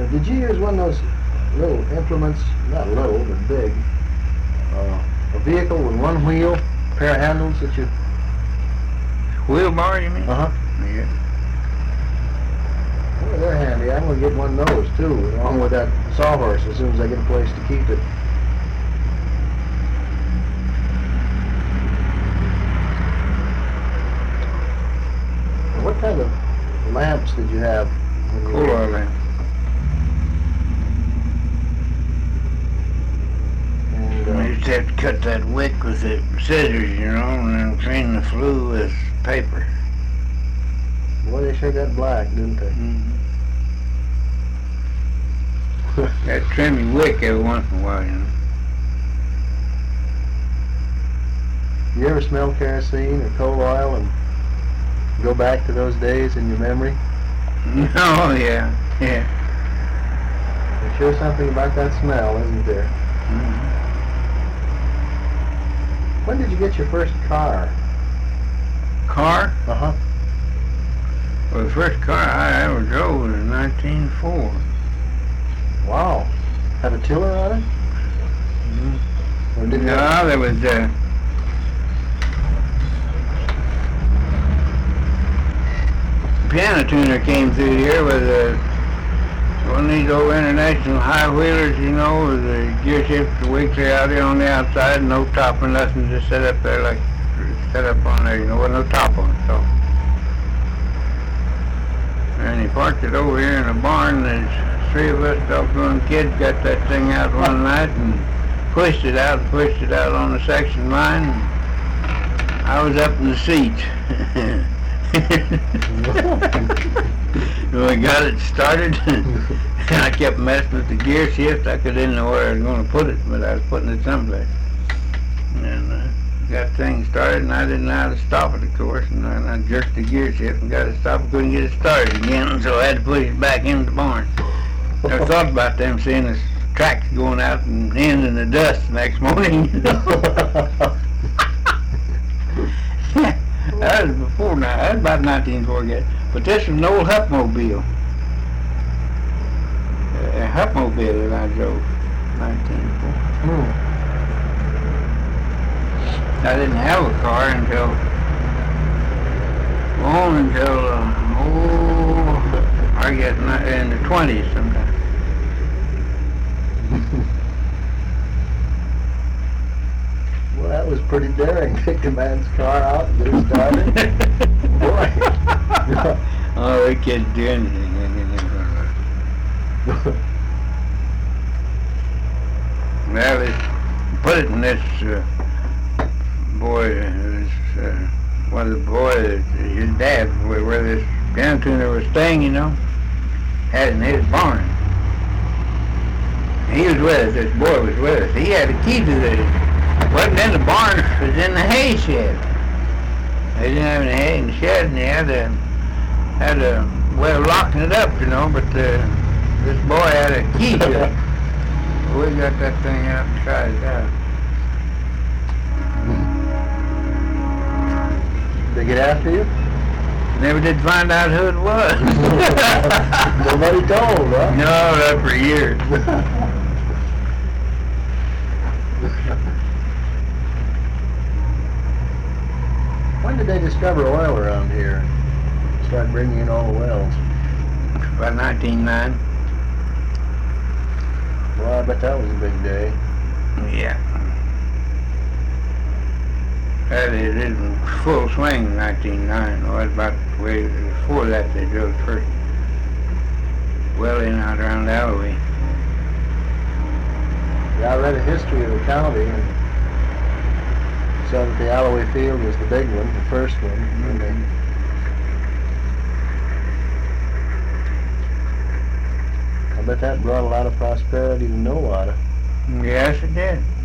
Now, did you use one of those little implements, not little, but big, a vehicle with one wheel, pair of handles that you... Wheelbarrow, you mean? Uh-huh. Yeah. Well, they're handy. I'm going to get one of those, too, along with that sawhorse as soon as I get a place to keep it. What kind of lamps did you have? Coal oil lamp. And, I used to have to cut that wick with the scissors, you know, and then clean the flue with paper. boy, they sure got black, didn't they? Mm-hmm. That trimmy wick every once in a while, you know. You ever smell kerosene or coal oil and go back to those days in your memory? Oh, yeah, yeah. There's sure something about that smell, isn't there? Mm-hmm. When did you get your first car? Car? Uh-huh. Well, the first car I ever drove was in 1904. Wow. Had a tiller on it? Mm-hmm. Or did you? No, there was piano tuner came through here with one of these old international high wheelers, you know, with the gear shift, the wicks are out there on the outside, no top or nothing, just set up there like set up on there, you know, with no top on it. So, and he parked it over here in a barn. There's three of us doggone kids got that thing out one night and pushed it out on the section line. I was up in the seat. When we got it started, I kept messing with the gear shift. I didn't know where I was going to put it, but I was putting it someplace. And got the thing started, and I didn't know how to stop it, of course. And I jerked the gear shift and got it stopped. Couldn't get it started again, so I had to push it back into the barn. Never thought about them seeing the tracks going out and in the dust the next morning. That was before now. That was about 1940. But this was an old Hupmobile. A Hupmobile that I drove. 1904. I didn't have a car until I guess in the 20s sometime. Well, that was pretty daring. Take a man's car out and get it started. Boy. Oh, they can't do anything. Well, they put it in this one of the boys, his dad, where this piano tuner was staying, you know, had it in his barn. And he was with us, this boy was with us. He had a key to the, wasn't in the barn, it was in the hay shed. They didn't have any hay in the shed, and he had a way of locking it up, you know, but this boy had a key to it. We got that thing out and tried it out. They get after you? Never did find out who it was. Nobody told, huh? No, not for years. When did they discover oil around here? Start bringing in all the wells? About 1909. Well, I bet that was a big day. Yeah. That is in full swing in 1909. Well, that's about the way before that they drove first well in out around Alloway. Yeah, I read a history of the county and saw that the Alloway field was the big one, the first one. And I bet that brought a lot of prosperity to Nowata. Yes, it did.